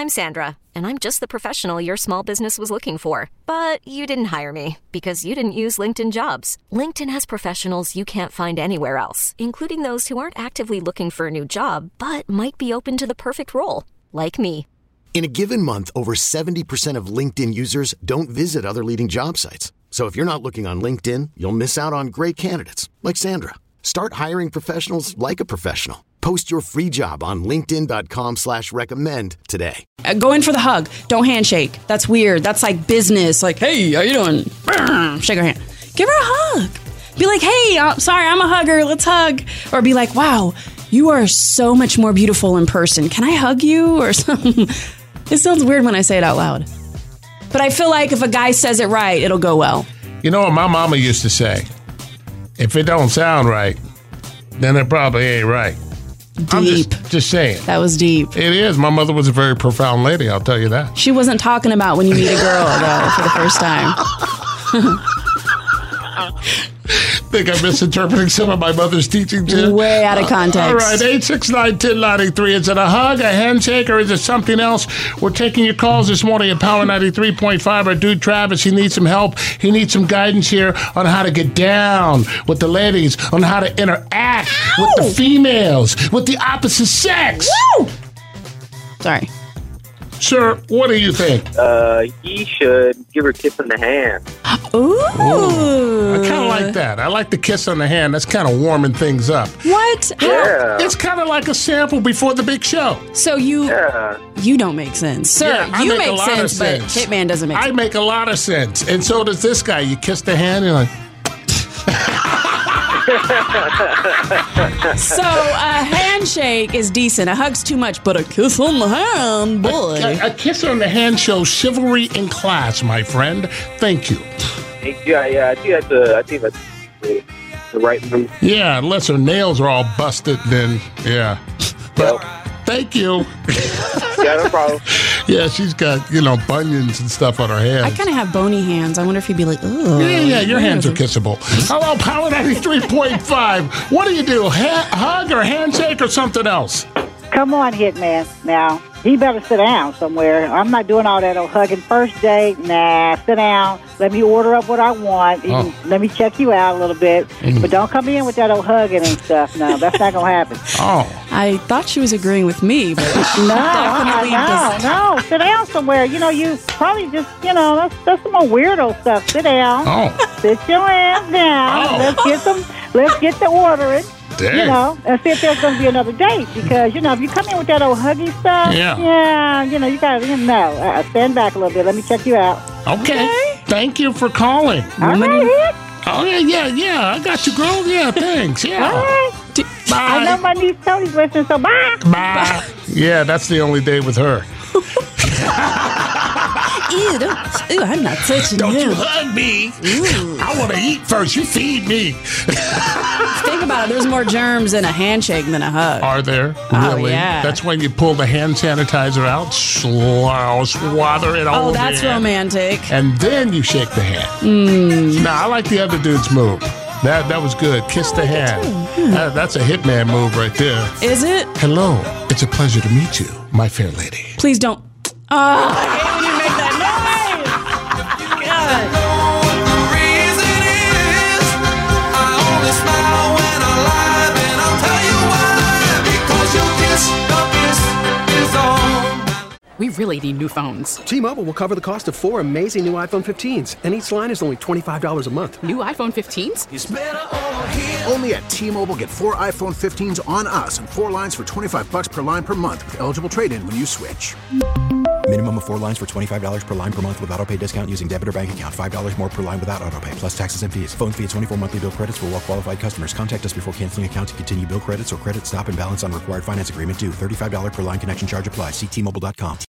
I'm Sandra, and I'm just the professional your small business was looking for. But you didn't hire me because you didn't use LinkedIn Jobs. LinkedIn has professionals you can't find anywhere else, including those who aren't actively looking for a new job, but might be open to the perfect role, like me. In a given month, over 70% of LinkedIn users don't visit other leading job sites. So if you're not looking on LinkedIn, you'll miss out on great candidates like Sandra. Start hiring professionals like a professional. Post your free job on linkedin.com/recommend today. Go in for the hug. Don't handshake. That's weird. That's like business. Like, hey, how you doing? Shake her hand. Give her a hug. Be like, hey, sorry, I'm a hugger. Let's hug. Or be like, wow, you are so much more beautiful in person. Can I hug you? Or something. It sounds weird when I say it out loud. But I feel like if a guy says it right, it'll go well. You know what my mama used to say? If it don't sound right, then it probably ain't right. Deep. I'm just saying. That was deep. It is. My mother was a very profound lady, I'll tell you that. She wasn't talking about when you meet a girl, though, for the first time. Think I'm misinterpreting some of my mother's teaching, too? Way out of context. All right, 869-1093. Is it a hug, a handshake, or is it something else? We're taking your calls this morning at Power 93.5. Our dude Travis, he needs some help. He needs some guidance here on how to get down with the ladies, on how to interact with the females, with the opposite sex. Woo! Sorry. Sir, what do you think? He should give her a kiss in the hand. Ooh. I kind of like that. I like the kiss on the hand. That's kind of warming things up. What? Yeah. It's kind of like a sample before the big show. So you don't make sense. Sir, Yeah, I you make a make lot of sense, but sense. Hitman doesn't make I sense. make a lot of sense. And so does this guy. You kiss the hand and you're like... So a handshake is decent. A hug's too much, but a kiss on the hand, boy. A kiss on the hand shows chivalry in class, my friend. Thank you. Yeah. I think that's the right move. Yeah, unless her nails are all busted, then yeah. But thank you. Yeah, no problem. Yeah, she's got, bunions and stuff on her hands. I kind of have bony hands. I wonder if he'd be like, oh. Yeah, your hands are kissable. Hello, Power 93.5. What do? Hug or handshake or something else? Come on, Hitman. Now, he better sit down somewhere. I'm not doing all that old hugging first date. Nah, sit down. Let me order up what I want. Let me check you out a little bit. But don't come in with that old hugging and stuff. No, that's not going to happen. Oh. I thought she was agreeing with me, but No. Sit down somewhere. You probably just, that's some more weirdo stuff. Sit down. Oh. Sit your ass down. Oh. Let's get the ordering. Dang. And see if there's going to be another date. Because, if you come in with that old huggy stuff, you got to, stand back a little bit. Let me check you out. Okay. Thank you for calling. All right. Oh, yeah. I got you, girl. Yeah, thanks. Yeah. All right. Bye. I know my niece Tony's listening, so bye. Bye. Yeah, that's the only day with her. Ew, I'm not touching Don't you. you hug me. Ooh. I want to eat first. You feed me. Think about it. There's more germs in a handshake than a hug. Are there? Oh, Really? yeah. That's when you pull the hand sanitizer out, swather it all over that's the hand, romantic. and then you shake the hand. Now, I like the other dude's move. That was good. Kiss the hand. That's a Hitman move right there. Is it? Hello. It's a pleasure to meet you, my fair lady. Please don't. Oh, I hate when you make that noise. God. We really need new phones. T-Mobile will cover the cost of 4 amazing new iPhone 15s, and each line is only $25 a month. New iPhone 15s? Only at T-Mobile, get 4 iPhone 15s on us and 4 lines for $25 per line per month with eligible trade-in when you switch. Minimum of 4 lines for $25 per line per month with autopay discount using debit or bank account. $5 more per line without autopay, plus taxes and fees. Phone fee at 24 monthly bill credits for well-qualified customers. Contact us before canceling account to continue bill credits or credit stop and balance on required finance agreement due. $35 per line connection charge applies. See T-Mobile.com.